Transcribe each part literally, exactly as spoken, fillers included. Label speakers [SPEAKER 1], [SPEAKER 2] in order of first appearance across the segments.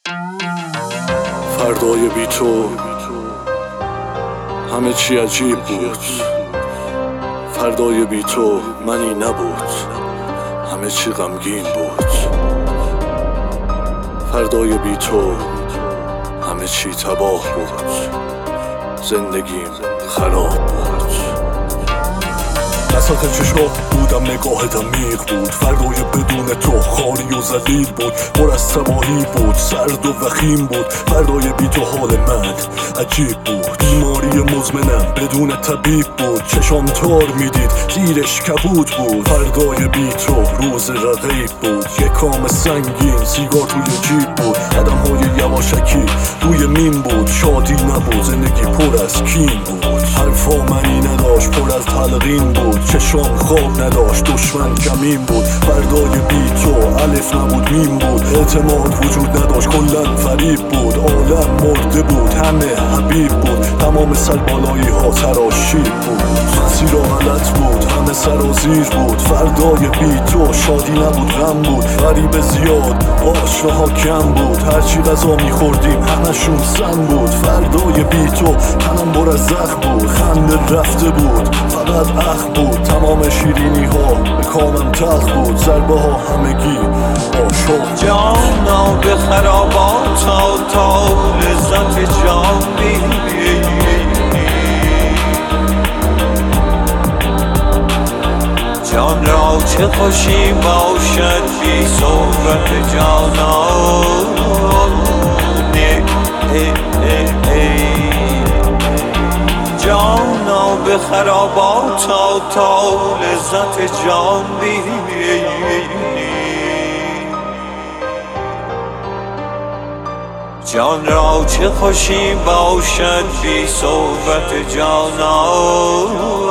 [SPEAKER 1] فردای بی تو همه چی عجیب بود. فردای بی تو منی نبود، همه چی غمگین بود. فردای بی تو همه چی تباه بود، زندگیم خراب بود. نسخ چشمات بودم، نگاهت عمیق بود. فردای بدون تو خالی و ذلیل بود، پر از تباهی بود، سرد و وخیم بود. فردای بی تو حال من عجیب بود، بیماری مزمنم بدون طبیب بود. چشام تار میدید زیرش کبود بود. فردای بی تو روز رقیب بود، یک کام سنگین سیگار توی جیب بود. قدم های یواشکی روی مین بود، شادی نبود زندگی پر از کین بود. حرفا معنی نداشت پر از تلقین بود، چشام خواب نداشت دشمن کمین بود. فردای بی تو الف نبود میم بود، اعتماد وجود نداشت کلن فریب بود. عالم مرده بود همه حبیب بود، تمام سربالایی ها سراشیب بود. مسیرا غلط بود همه سرازیر بود. فردای بی تو شادی نبود غم بود، غریب زیاد آشناها کم بود. هرچی غذا میخوردیم همشون سم بود. فردای بی تو تنم پر از زخم بود، خنده رفته بود فقط اخ بود. تمام شیرینی ها به کامم تلخ بود، ضربه ها همگی عاشق.
[SPEAKER 2] جانا به خرابات تا تا لذت جان بینی، جان را چه خوشی باشد بی صحبت جانان. جانا به خرابات تا تا لذت جان بینی، جان را چه خوشی باشد بی صحبت جانان.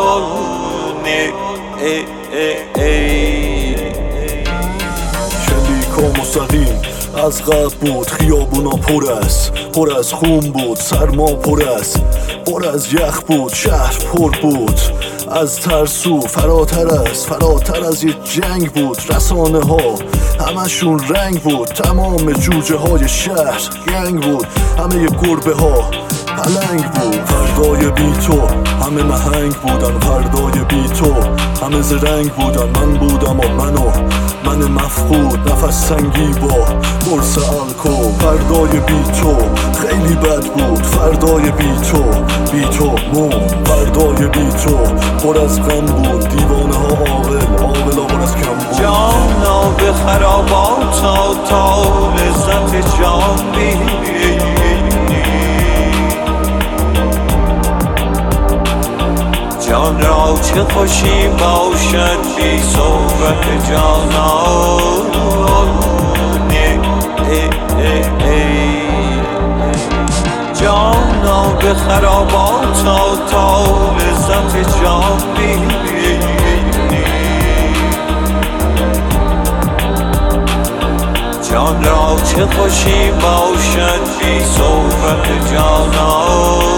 [SPEAKER 1] شلیک و مستقیم از قبل بود، خیابونا پر از پر از خون بود. سرما پر از پر از یخ بود، شهر پر بود از ترسو. فراتر از فراتر از یه جنگ بود، رسانه ها همشون رنگ بود. تمام جوجه های شهر گنگ بود، همه گربه ها پلنگ بود. فردای بی تو همه مهنگ بودن، فردای بی تو همه زرنگ بودن. من بودم و منو من مفقود، نفس سنگی با قرص الکل. فردای بی تو خیلی بد بود، فردای بی تو بی تو مون. فردای بی تو پر از غم بود، دیوانه ها عاقل عاقل ها پر از کم بود.
[SPEAKER 2] جانا به خرابات تا تا لذت جان بینی، جان را چه خوشی باشد بی صحبت جانان. جانا به خرابات تا تا لذت جان بینی، جان را چه خوشی باشد بی صحبت جانان.